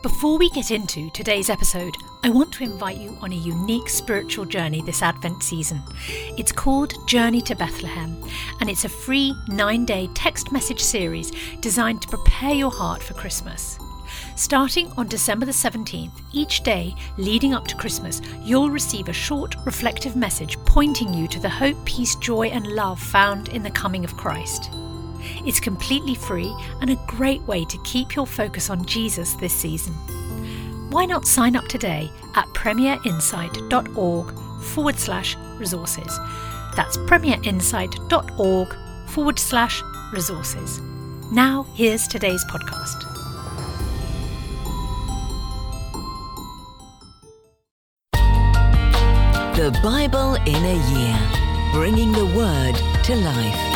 Before we get into today's episode, I want to invite you on a unique spiritual journey this Advent season. It's called Journey to Bethlehem, and it's a free 9-day text message series designed to prepare your heart for Christmas. Starting on December the 17th, each day leading up to Christmas, you'll receive a short, reflective message pointing you to the hope, peace, joy and love found in the coming of Christ. It's completely free and a great way to keep your focus on Jesus this season. Why not sign up today at premierinsight.org/resources. That's premierinsight.org/resources. Now here's today's podcast. The Bible in a Year, bringing the Word to life.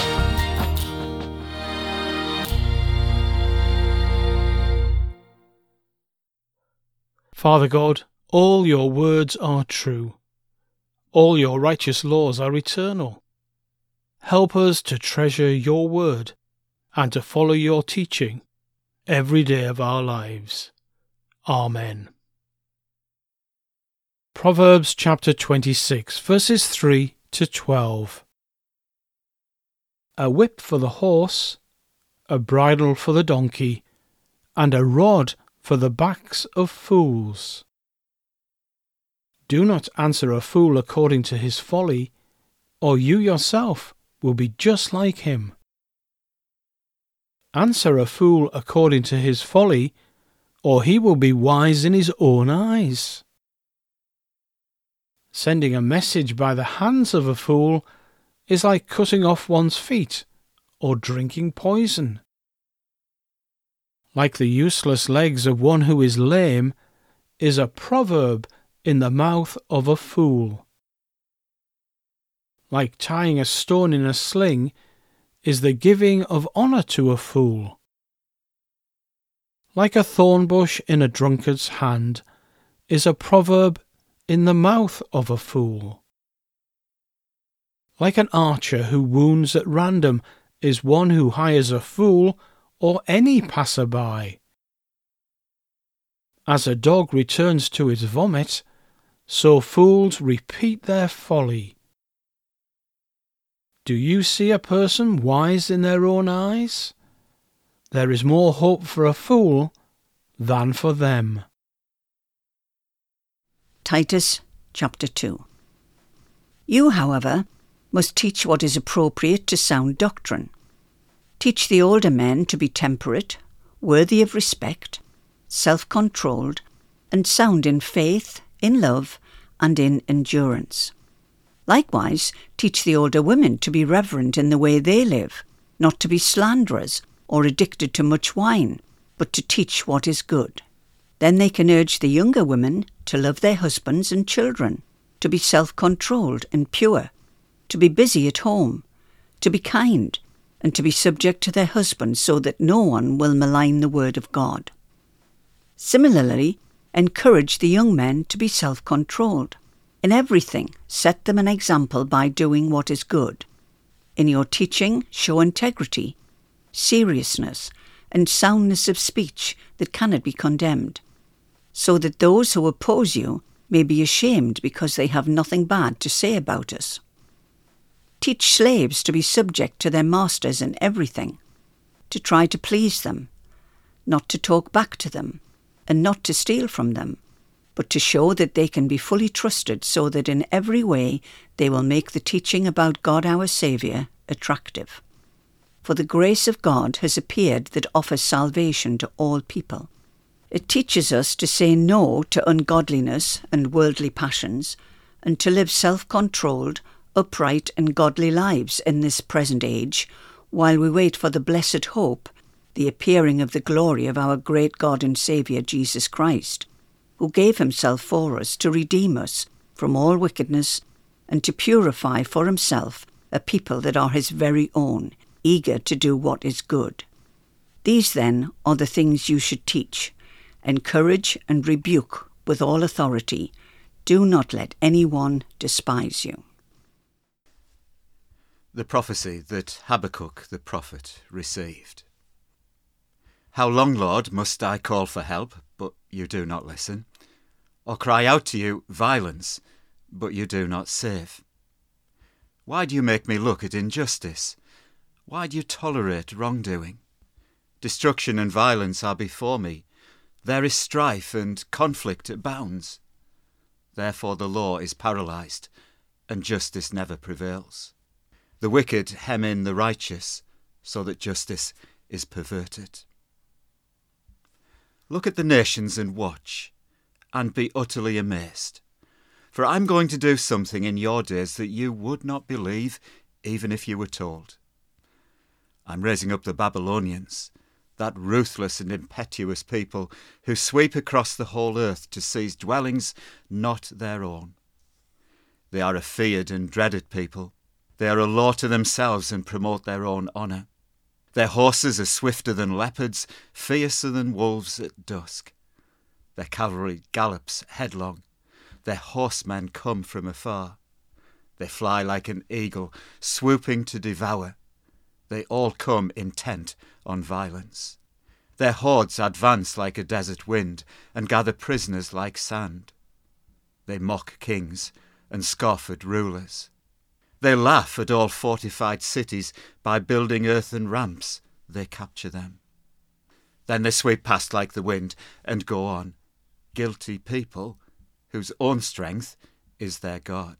Father God, all your words are true. All your righteous laws are eternal. Help us to treasure your word and to follow your teaching every day of our lives. Amen. Proverbs chapter 26, verses 3 to 12. A whip for the horse, a bridle for the donkey, and a rod for the backs of fools. Do not answer a fool according to his folly, or you yourself will be just like him. Answer a fool according to his folly, or he will be wise in his own eyes. Sending a message by the hands of a fool is like cutting off one's feet or drinking poison. Like the useless legs of one who is lame is a proverb in the mouth of a fool. Like tying a stone in a sling is the giving of honour to a fool. Like a thorn bush in a drunkard's hand is a proverb in the mouth of a fool. Like an archer who wounds at random is one who hires a fool or any passer-by. As a dog returns to its vomit, so fools repeat their folly. Do you see a person wise in their own eyes? There is more hope for a fool than for them. Titus chapter 2. You, however, must teach what is appropriate to sound doctrine. Teach the older men to be temperate, worthy of respect, self-controlled, and sound in faith, in love, and in endurance. Likewise, teach the older women to be reverent in the way they live, not to be slanderers or addicted to much wine, but to teach what is good. Then they can urge the younger women to love their husbands and children, to be self-controlled and pure, to be busy at home, to be kind, and to be subject to their husbands so that no one will malign the word of God. Similarly, encourage the young men to be self-controlled. In everything, set them an example by doing what is good. In your teaching, show integrity, seriousness, and soundness of speech that cannot be condemned, so that those who oppose you may be ashamed because they have nothing bad to say about us. Teach slaves to be subject to their masters in everything, to try to please them, not to talk back to them, and not to steal from them, but to show that they can be fully trusted so that in every way they will make the teaching about God our Saviour attractive. For the grace of God has appeared that offers salvation to all people. It teaches us to say no to ungodliness and worldly passions, and to live self-controlled, upright and godly lives in this present age, while we wait for the blessed hope, the appearing of the glory of our great God and Saviour Jesus Christ, who gave himself for us to redeem us from all wickedness and to purify for himself a people that are his very own, eager to do what is good. These then are the things you should teach, encourage and rebuke with all authority. Do not let anyone despise you. The prophecy that Habakkuk the prophet received. How long, Lord, must I call for help, but you do not listen, or cry out to you, violence, but you do not save. Why do you make me look at injustice? Why do you tolerate wrongdoing? Destruction and violence are before me. There is strife and conflict abounds. Therefore the law is paralyzed, and justice never prevails. The wicked hem in the righteous, so that justice is perverted. Look at the nations and watch, and be utterly amazed. For I'm going to do something in your days that you would not believe, even if you were told. I'm raising up the Babylonians, that ruthless and impetuous people who sweep across the whole earth to seize dwellings not their own. They are a feared and dreaded people. They are a law to themselves and promote their own honour. Their horses are swifter than leopards, fiercer than wolves at dusk. Their cavalry gallops headlong. Their horsemen come from afar. They fly like an eagle, swooping to devour. They all come intent on violence. Their hordes advance like a desert wind and gather prisoners like sand. They mock kings and scoff at rulers. They laugh at all fortified cities. By building earthen ramps, they capture them. Then they sweep past like the wind and go on, guilty people whose own strength is their God.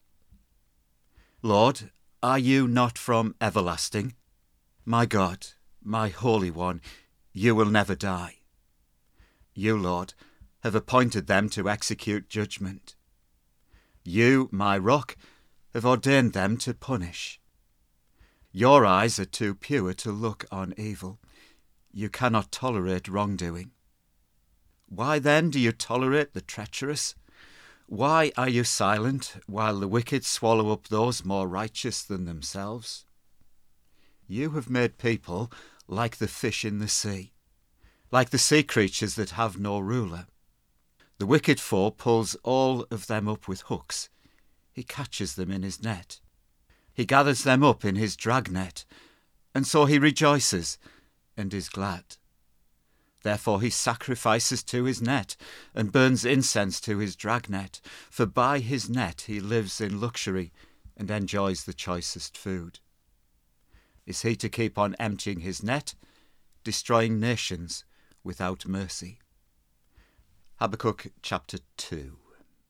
Lord, are you not from everlasting? My God, my Holy One, you will never die. You, Lord, have appointed them to execute judgment. You, my rock, have ordained them to punish. Your eyes are too pure to look on evil. You cannot tolerate wrongdoing. Why then do you tolerate the treacherous? Why are you silent while the wicked swallow up those more righteous than themselves? You have made people like the fish in the sea, like the sea creatures that have no ruler. The wicked foe pulls all of them up with hooks. He catches them in his net. He gathers them up in his dragnet, and so he rejoices and is glad. Therefore he sacrifices to his net and burns incense to his dragnet, for by his net he lives in luxury and enjoys the choicest food. Is he to keep on emptying his net, destroying nations without mercy? Habakkuk chapter 2.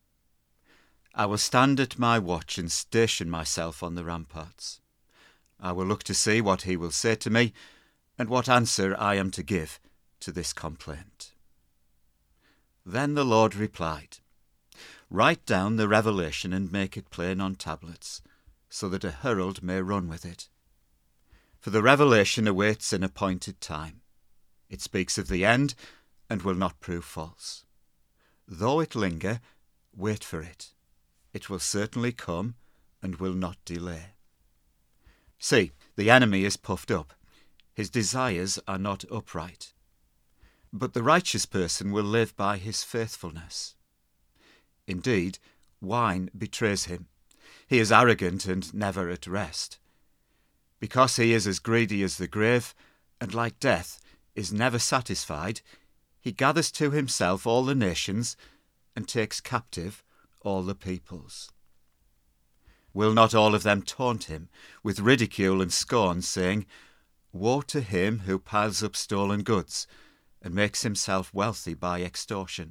I will stand at my watch and station myself on the ramparts. I will look to see what he will say to me, and what answer I am to give to this complaint. Then the Lord replied, Write down the revelation and make it plain on tablets, so that a herald may run with it. For the revelation awaits an appointed time. It speaks of the end and will not prove false. Though it linger, wait for it. It will certainly come and will not delay. See, the enemy is puffed up. His desires are not upright. But the righteous person will live by his faithfulness. Indeed, wine betrays him. He is arrogant and never at rest. Because he is as greedy as the grave, and like death is never satisfied, he gathers to himself all the nations and takes captive all the peoples. Will not all of them taunt him with ridicule and scorn, saying, Woe to him who piles up stolen goods and makes himself wealthy by extortion?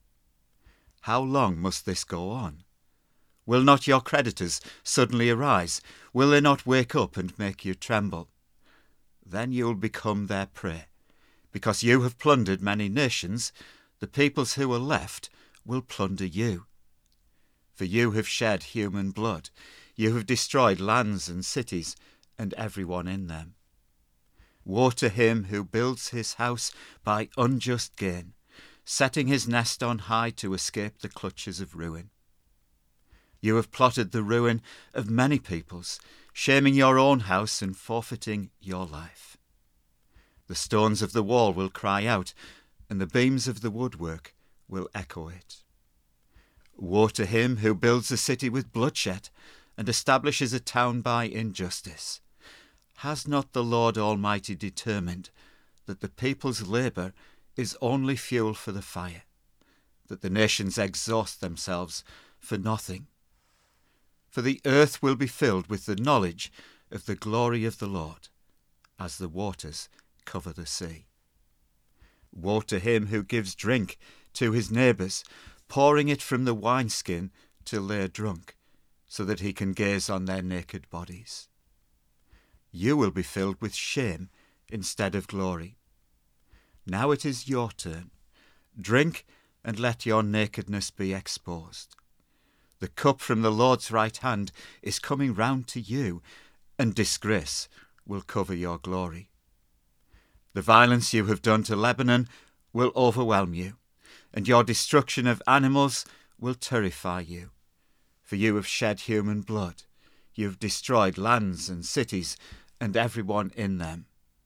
How long must this go on? Will not your creditors suddenly arise? Will they not wake up and make you tremble? Then you will become their prey. Because you have plundered many nations, the peoples who are left will plunder you. For you have shed human blood. You have destroyed lands and cities and everyone in them. Woe to him who builds his house by unjust gain, setting his nest on high to escape the clutches of ruin. You have plotted the ruin of many peoples, shaming your own house and forfeiting your life. The stones of the wall will cry out, and the beams of the woodwork will echo it. Woe to him who builds a city with bloodshed and establishes a town by injustice. Has not the Lord Almighty determined that the people's labour is only fuel for the fire, that the nations exhaust themselves for nothing. For the earth will be filled with the knowledge of the glory of the Lord, as the waters cover the sea. Woe to him who gives drink to his neighbours, pouring it from the wineskin till they are drunk, so that he can gaze on their naked bodies. You will be filled with shame instead of glory. Now it is your turn. Drink, and let your nakedness be exposed. The cup from the Lord's right hand is coming round to you, and disgrace will cover your glory. The violence you have done to Lebanon will overwhelm you, and your destruction of animals will terrify you. For you have shed human blood. You have destroyed lands and cities, and everyone in them.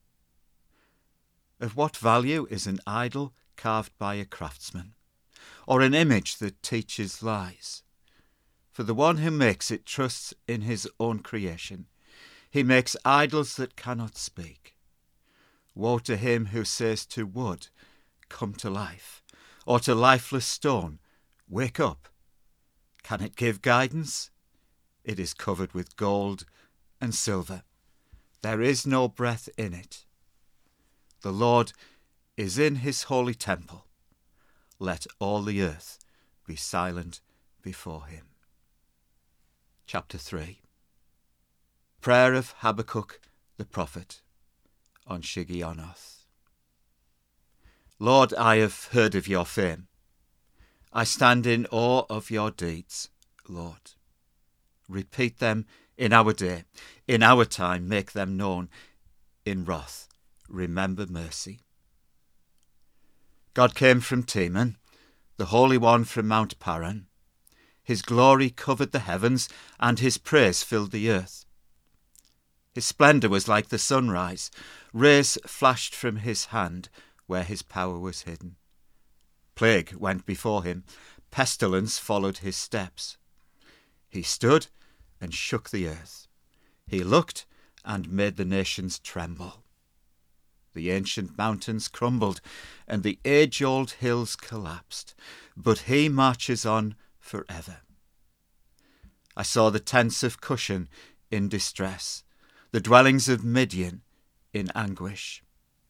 Of what value is an idol carved by a craftsman, or an image that teaches lies? For the one who makes it trusts in his own creation. He makes idols that cannot speak. Woe to him who says to wood, "Come to life," or to lifeless stone, "Wake up." Can it give guidance? It is covered with gold and silver. There is no breath in it. The Lord is in his holy temple. Let all the earth be silent before him. Chapter 3. Prayer of Habakkuk the prophet on Shigionoth. Lord, I have heard of your fame. I stand in awe of your deeds, Lord. Repeat them in our day. In our time, make them known. In wrath, remember mercy. God came from Teman, the Holy One from Mount Paran. His glory covered the heavens, and his praise filled the earth. His splendour was like the sunrise. Rays flashed from his hand where his power was hidden. Plague went before him. Pestilence followed his steps. He stood and shook the earth. He looked and made the nations tremble. The ancient mountains crumbled, and the age-old hills collapsed. But he marches on forever. I saw the tents of Cushan in distress, the dwellings of Midian in anguish.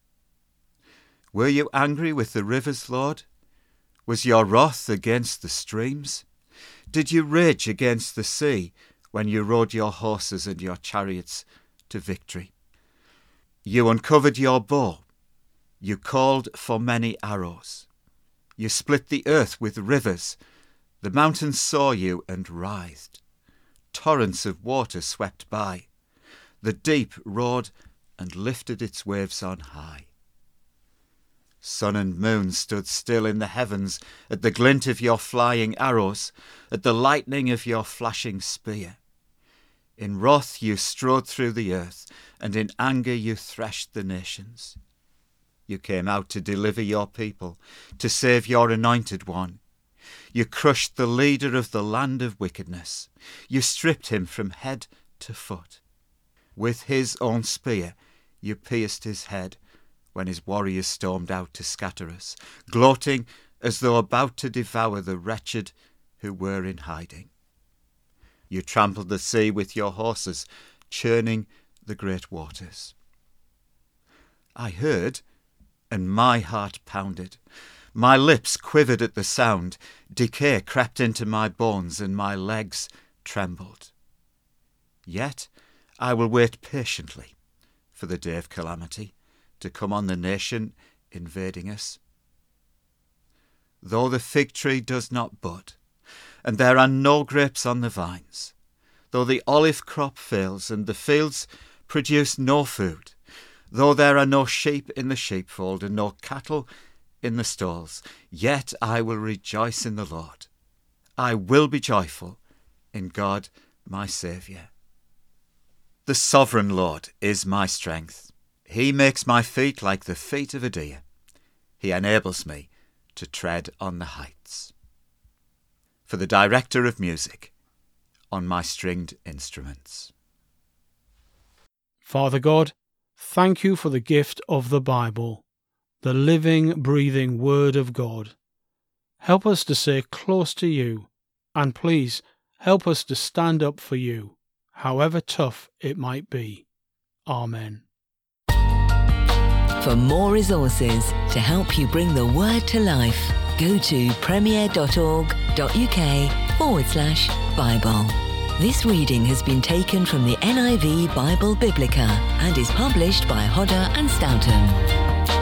Were you angry with the rivers, Lord? Was your wrath against the streams? Did you rage against the sea when you rode your horses and your chariots to victory? You uncovered your bow. You called for many arrows. You split the earth with rivers. The mountains saw you and writhed. Torrents of water swept by. The deep roared and lifted its waves on high. Sun and moon stood still in the heavens at the glint of your flying arrows, at the lightning of your flashing spear. In wrath you strode through the earth, and in anger you threshed the nations. You came out to deliver your people, to save your anointed one. You crushed the leader of the land of wickedness. You stripped him from head to foot. With his own spear you pierced his head when his warriors stormed out to scatter us, gloating as though about to devour the wretched who were in hiding. You trampled the sea with your horses, churning the great waters. I heard, and my heart pounded. My lips quivered at the sound. Decay crept into my bones, and my legs trembled. Yet I will wait patiently for the day of calamity to come on the nation invading us. Though the fig tree does not bud, and there are no grapes on the vines, though the olive crop fails, and the fields produce no food, though there are no sheep in the sheepfold, and no cattle in the stalls, yet I will rejoice in the Lord. I will be joyful in God my Saviour. The sovereign Lord is my strength. He makes my feet like the feet of a deer. He enables me to tread on the heights. For the director of music, on my stringed instruments. Father God, thank you for the gift of the Bible. the living, breathing Word of God. Help us to stay close to you, and please help us to stand up for you, however tough it might be. Amen. For more resources to help you bring the Word to life, go to premier.org.uk/Bible. This reading has been taken from the NIV Bible Biblica and is published by Hodder and Stoughton.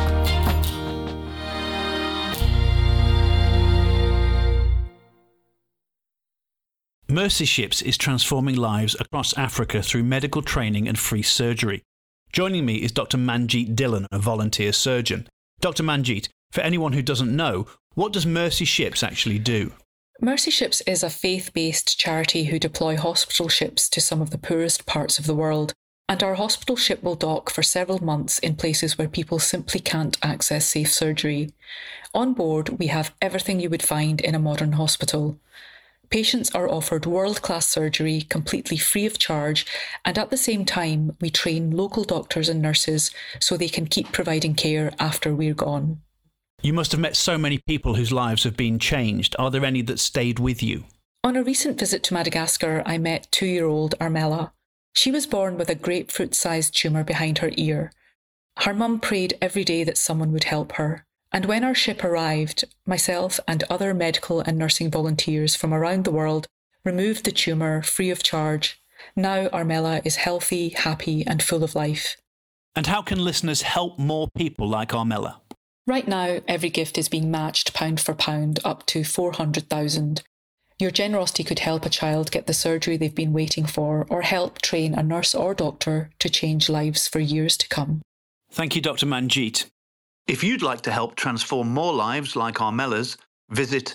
Mercy Ships is transforming lives across Africa through medical training and free surgery. Joining me is Dr. Manjeet Dhillon, a volunteer surgeon. Dr. Manjeet, for anyone who doesn't know, what does Mercy Ships actually do? Mercy Ships is a faith-based charity who deploy hospital ships to some of the poorest parts of the world, and our hospital ship will dock for several months in places where people simply can't access safe surgery. On board, we have everything you would find in a modern hospital. Patients are offered world-class surgery completely free of charge, and at the same time, we train local doctors and nurses so they can keep providing care after we're gone. You must have met so many people whose lives have been changed. Are there any that stayed with you? On a recent visit to Madagascar, I met 2-year-old Armella. She was born with a grapefruit-sized tumour behind her ear. Her mum prayed every day that someone would help her. And when our ship arrived, myself and other medical and nursing volunteers from around the world removed the tumour free of charge. Now Armella is healthy, happy and full of life. And how can listeners help more people like Armella? Right now, every gift is being matched pound for pound up to 400,000. Your generosity could help a child get the surgery they've been waiting for, or help train a nurse or doctor to change lives for years to come. Thank you, Dr. Manjeet. If you'd like to help transform more lives like Armella's, visit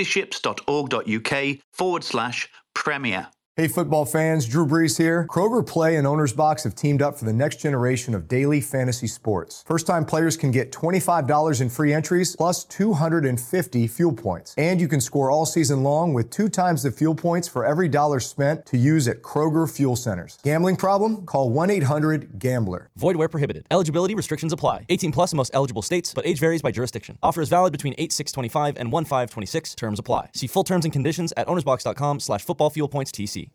mercyships.org.uk/premier. Hey football fans, Drew Brees here. Kroger Play and Owner's Box have teamed up for the next generation of daily fantasy sports. First-time players can get $25 in free entries plus 250 fuel points. And you can score all season long with 2 times the fuel points for every dollar spent to use at Kroger Fuel Centers. Gambling problem? Call 1-800-GAMBLER. Void where prohibited. Eligibility restrictions apply. 18 plus in most eligible states, but age varies by jurisdiction. Offer is valid between 8/6/25 and 1/5/26. Terms apply. See full terms and conditions at ownersbox.com/footballfuelpointstc.